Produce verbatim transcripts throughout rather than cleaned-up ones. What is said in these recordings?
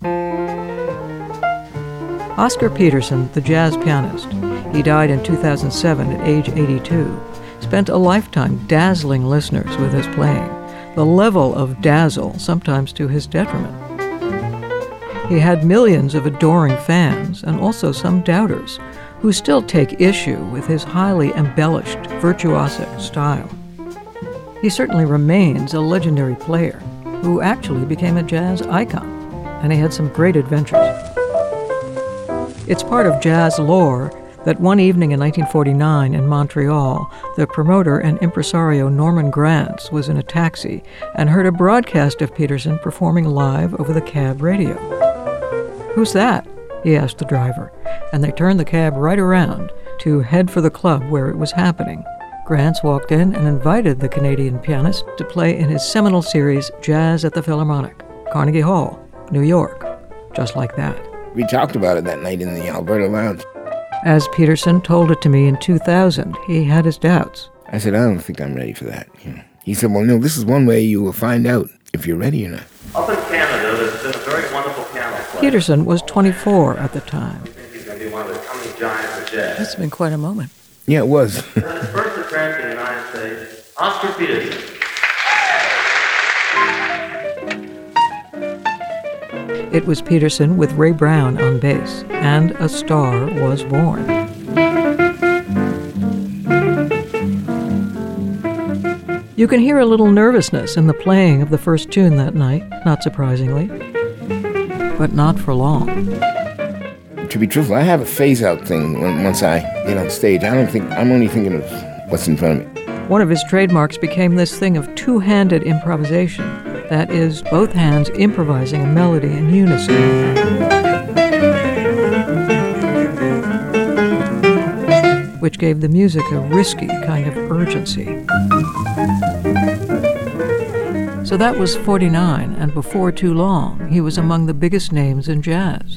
Oscar Peterson, the jazz pianist, he died in two thousand seven at age eighty-two, spent a lifetime dazzling listeners with his playing, the level of dazzle sometimes to his detriment. He had millions of adoring fans and also some doubters who still take issue with his highly embellished, virtuosic style. He certainly remains a legendary player who actually became a jazz icon, and he had some great adventures. It's part of jazz lore that one evening in nineteen forty-nine in Montreal, the promoter and impresario Norman Granz was in a taxi and heard a broadcast of Peterson performing live over the cab radio. "Who's that?" he asked the driver, and they turned the cab right around to head for the club where it was happening. Granz walked in and invited the Canadian pianist to play in his seminal series Jazz at the Philharmonic, Carnegie Hall, New York, just like that. We talked about it that night in the Alberta Lounge. As Peterson told it to me in two thousand, he had his doubts. I said, I don't think I'm ready for that. You know. He said, well, no, this is one way you will find out if you're ready or not. Up in Canada, there's been a very wonderful piano player. Peterson was twenty-four at the time. I think he's going to be one of the coming giants of jazz. It's been quite a moment. Yeah, it was. His first appearance in the United States, Oscar Peterson. It was Peterson with Ray Brown on bass, and a star was born. You can hear a little nervousness in the playing of the first tune that night, not surprisingly, but not for long. To be truthful, I have a phase-out thing when, once I get on stage. I don't think, I'm only thinking of what's in front of me. One of his trademarks became this thing of two-handed improvisation. That is, both hands improvising a melody in unison. Which gave the music a risky kind of urgency. So that was forty-nine, and before too long, he was among the biggest names in jazz.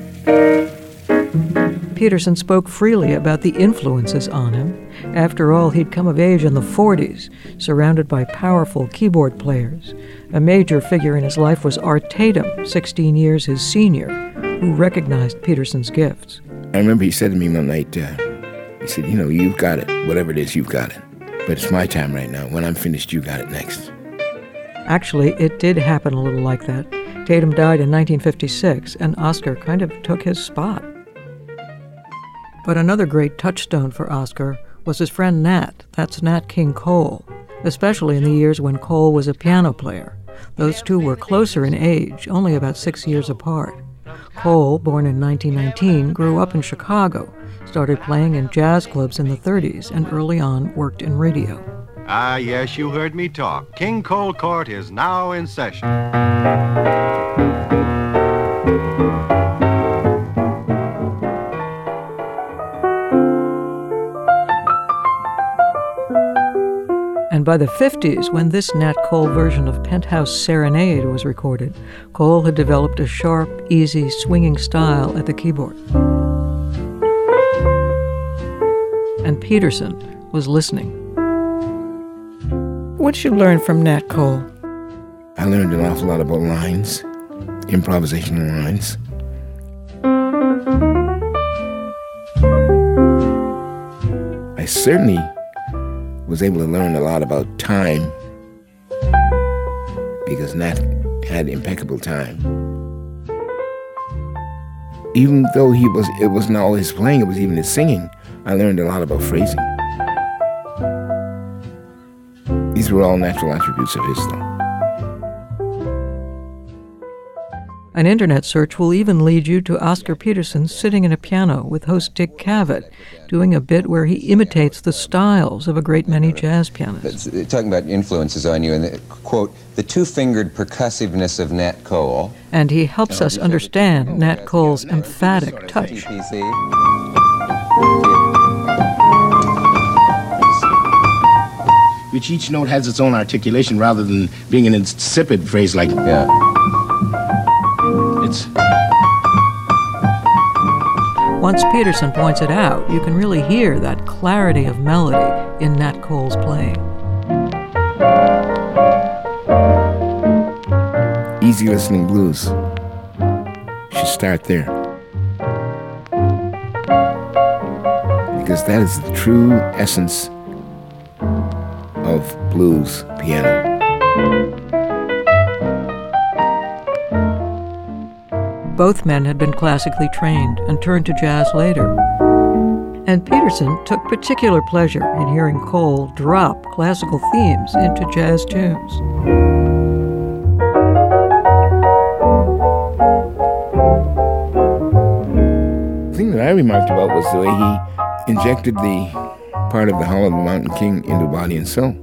Peterson spoke freely about the influences on him. After all, he'd come of age in the forties, surrounded by powerful keyboard players. A major figure in his life was Art Tatum, sixteen years his senior, who recognized Peterson's gifts. I remember he said to me one night, uh, he said, you know, you've got it. Whatever it is, you've got it. But it's my time right now. When I'm finished, you got it next. Actually, it did happen a little like that. Tatum died in nineteen fifty-six, and Oscar kind of took his spot. But another great touchstone for Oscar was his friend Nat. That's Nat King Cole, especially in the years when Cole was a piano player. Those two were closer in age, only about six years apart. Cole, born in nineteen nineteen, grew up in Chicago, started playing in jazz clubs in the thirties, and early on worked in radio. Ah, yes, you heard me talk. King Cole Court is now in session. And by the fifties, when this Nat Cole version of Penthouse Serenade was recorded, Cole had developed a sharp, easy, swinging style at the keyboard. And Peterson was listening. What did you learn from Nat Cole? I learned an awful lot about lines, improvisational lines. I certainly was able to learn a lot about time because Nat had impeccable time. Even though he was, it wasn't all his playing, it was even his singing, I learned a lot about phrasing. These were all natural attributes of his, though. An internet search will even lead you to Oscar Peterson sitting at a piano with host Dick Cavett, doing a bit where he imitates the styles of a great many jazz pianists. Talking about influences on you, and the, quote, the two-fingered percussiveness of Nat Cole. And he helps us understand Nat Cole's emphatic touch. Which each note has its own articulation rather than being an insipid phrase like... Yeah. It's... Once Peterson points it out, you can really hear that clarity of melody in Nat Cole's playing. Easy listening blues. should start there. Because that is the true essence of blues piano. Both men had been classically trained and turned to jazz later. And Peterson took particular pleasure in hearing Cole drop classical themes into jazz tunes. The thing that I remarked about was the way he injected the part of the Howl of the Mountain King into Body and Soul.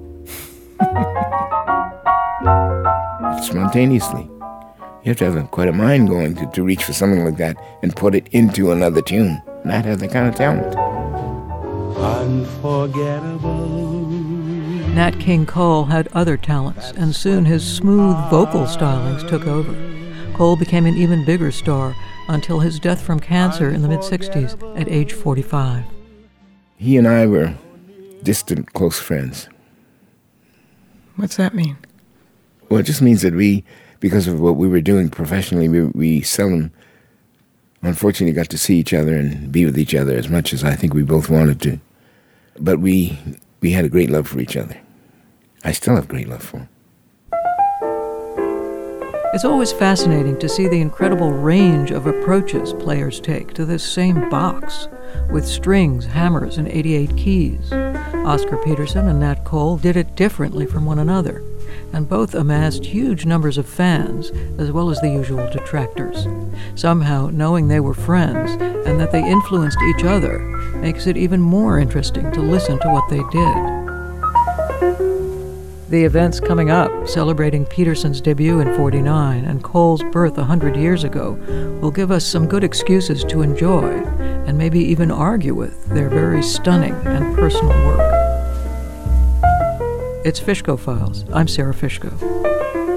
Spontaneously. You have to have a, quite a mind going to, to reach for something like that and put it into another tune. Not have that kind of talent. Unforgettable. Nat King Cole had other talents, and soon his smooth vocal stylings took over. Cole became an even bigger star until his death from cancer in the mid-sixties at age forty-five. He and I were distant, close friends. What's that mean? Well, it just means that we, because of what we were doing professionally, we, we seldom, unfortunately, got to see each other and be with each other as much as I think we both wanted to. But we we had a great love for each other. I still have great love for him. It's always fascinating to see the incredible range of approaches players take to this same box, with strings, hammers, and eighty-eight keys. Oscar Peterson and Nat Cole did it differently from one another, and both amassed huge numbers of fans, as well as the usual detractors. Somehow, knowing they were friends and that they influenced each other makes it even more interesting to listen to what they did. The events coming up, celebrating Peterson's debut in forty-nine and Cole's birth a hundred years ago, will give us some good excuses to enjoy and maybe even argue with their very stunning and personal work. It's Fishko Files. I'm Sarah Fishko.